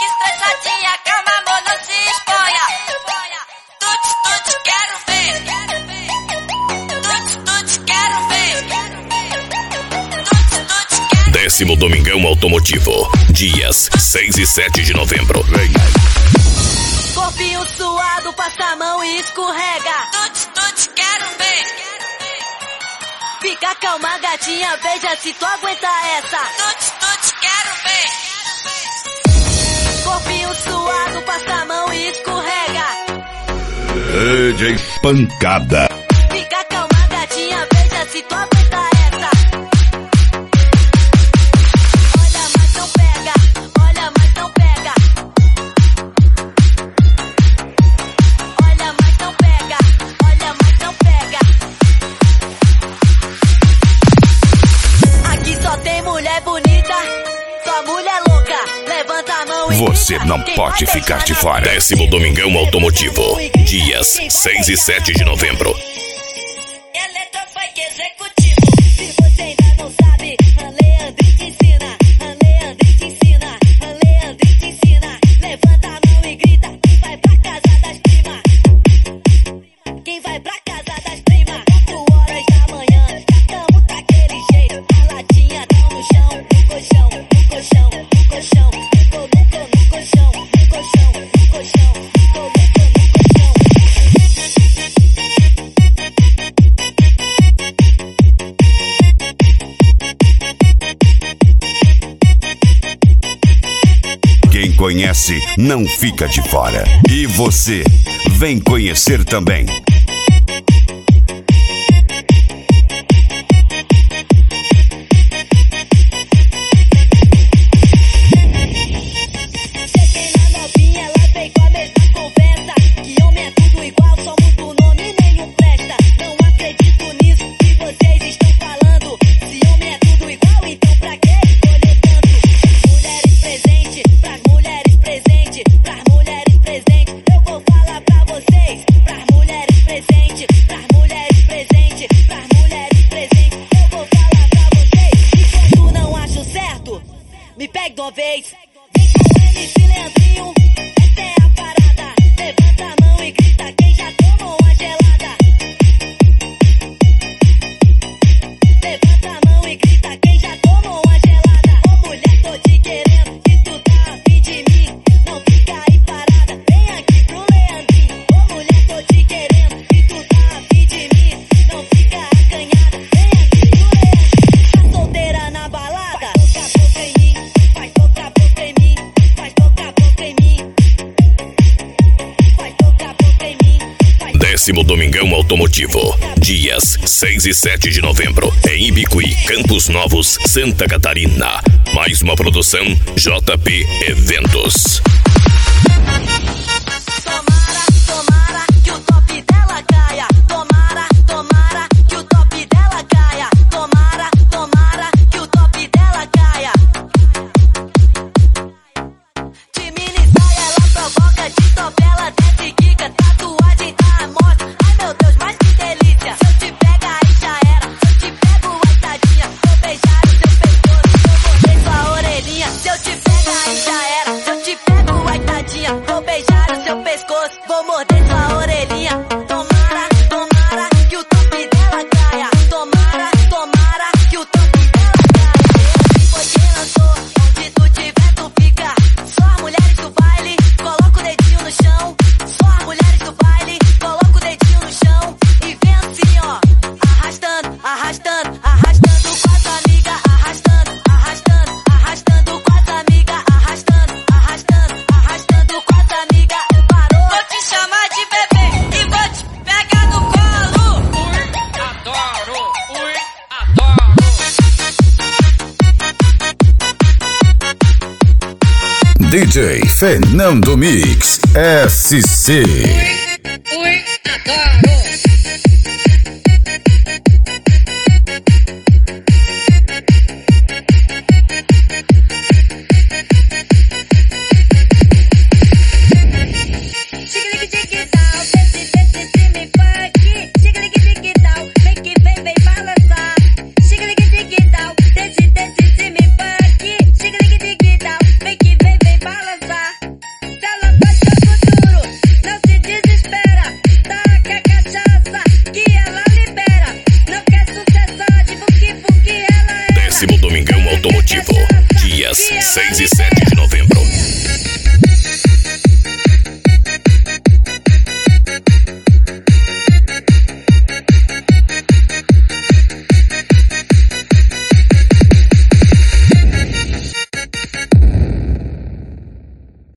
fica estressadinha, calma amor, não se exponha. Tuts, tuts, quero ver. Tuts, tuts, quero ver. Tuts, tuts, quero ver. 10º Domingão Automotivo, dias 6 e 7 de novembro. Corpinho suado, passa a mão e escorrega. Tuts, tuts, quero ver. Fica calma, gatinha, veja se tu aguenta essa. Tuts, tuts, quero ver. Corpinho suado, passa a mão e escorrega. DJ Pancada. Fica calma, gatinha, veja se tu aguenta essa. Olha, mas não pega. Olha, mas não pega. Olha, mas não pega. Olha, mas não pega. Aqui só tem mulher bonita, só mulher louca. Levanta a mão e Você grita, não quem pode vai ficar de beijar fora. na 10º Domingão Automotivo, dias 6 e 7 de novembro. Eletrofunk executivo. Se você ainda não sabe, Leandro te ensina. Leandro te ensina. Leandro te ensina. Levanta a mão e grita. Quem vai pra casa das primas? Quem vai pra casa das primas? 4 horas da manhã, já tamo daquele jeito. As latinhas tão no chão, no colchão, no colchão, no colchão. No colchão, no colchão, no colchão, no colchão. Quem conhece não fica de fora. E você, vem conhecer também. Cheguei na novinha, ela veio com a mesma conversa. Que homem é tudo igual, só muda o nome e nenhum presta. Não acredito nisso que vocês estão falando. Se homem é tudo igual, então pra que escolher tanto? Mulheres presentes, pras mulheres presentes, pras mulheres presentes. Eu vou falar pra vocês, pras mulheres presentes, pras mulheres presentes, pras mulheres presentes. Eu vou falar pra vocês, e quando não acho certo, me pegue de uma vez. Vem com o MC Leandrinho, essa é a parada. Levanta a mão e grita quem já tomou uma gelada. Levanta a mão e grita quem já tomou uma gelada. Ô mulher, tô te querendo, se tu tá a fim de mim, não fica aí parada. Vem aqui pro Leandrinho. Ô mulher, tô te querendo, se tu tá a fim de mim, não fica acanhada. Vem aqui pro Leandrinho. Tá solteira na balada? Faz tocar boca em mim, faz tocar boca em mim, faz tocar boca em mim, faz tocar boca em mim. 10º Domingão Automotivo, dias 6 e 7 de novembro, em Ibicuí, Campos Novos, Santa Catarina. Mais uma produção JP Eventos. Tomara, tomara que o top dela caia. Tomara, tomara que o top dela caia. Tomara, tomara que o top dela caia. De mini saia ela provoca, de top ela desce giga. Tatuagem tá à mostra, ai meu Deus, mas que delícia. Se eu te pego aí já era, se eu te pego ai tadinha, vou beijar o seu pescoço, vou morder sua orelhinha. Se eu te pego aí já era, se eu te pego ai tadinha, vou beijar o seu pescoço, vou morder sua orelhinha. Tomara, tomara que o top dela caia. Tomara, tomara que o top dela caia. Esse foi quem lançou, onde tu tiver tu fica. Só as mulheres do baile, coloca o dedinho no chão. Só as mulheres do baile, coloca o dedinho no chão. E vem assim ó, arrastando, arrastando, arrastando com as amigas. Arrastando, arrastando, arrastando com as amigas. Arrastando, arrastando, arrastando com as amigas. Parou? Vou te chamar de bebê e vou te pegar no colo. Adoro, adoro. DJ Fernando Mix SC. Adoro. Chiquilique-digital, desce me funk. Chiquilique-digital, vem que vem balançar. Chiquilique-digital, desce me funk. Chiquilique-digital, vem que vem balançar. Dias 6 e 7